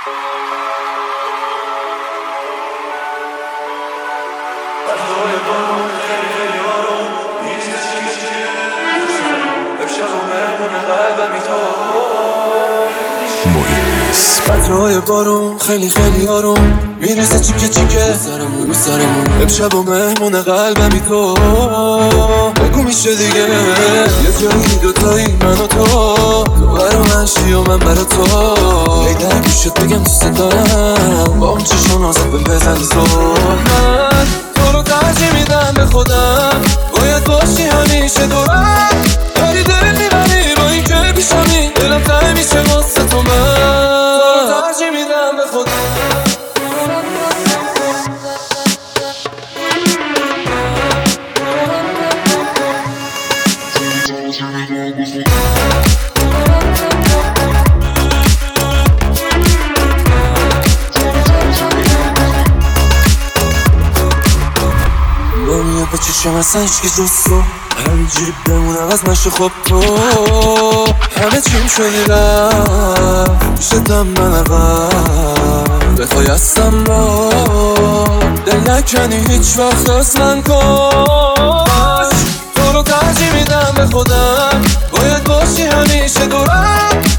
قطرهای بارون خیلی خیلی آروم میریزه چیکه چیکه سرمون رو سرمون امشب و مهمون قلبمی تو بگو میشه دیگه یه جایی دوتایی من و تو برا من شی و من برا تو ای در گوشت بگم دوست دارم با اون چشم نازت بزنی زور من تو رو ترجیح میدم به خودم باید باشی همیشه دورم داری دل میبری با این که پیشمی دلم تنگ میشه واسه تو من ترجیح میدم به خودم نمیاد به چشم اصلا هیچکی جز تو همینجوری بمونم از نشه خب تو همه چیم شدی رفت میشدم من اول بخوای هستم با دل نکنی هیچ وقت از من کاش تو رو ترجیح میدم به خودم باید باشی همیشه دورم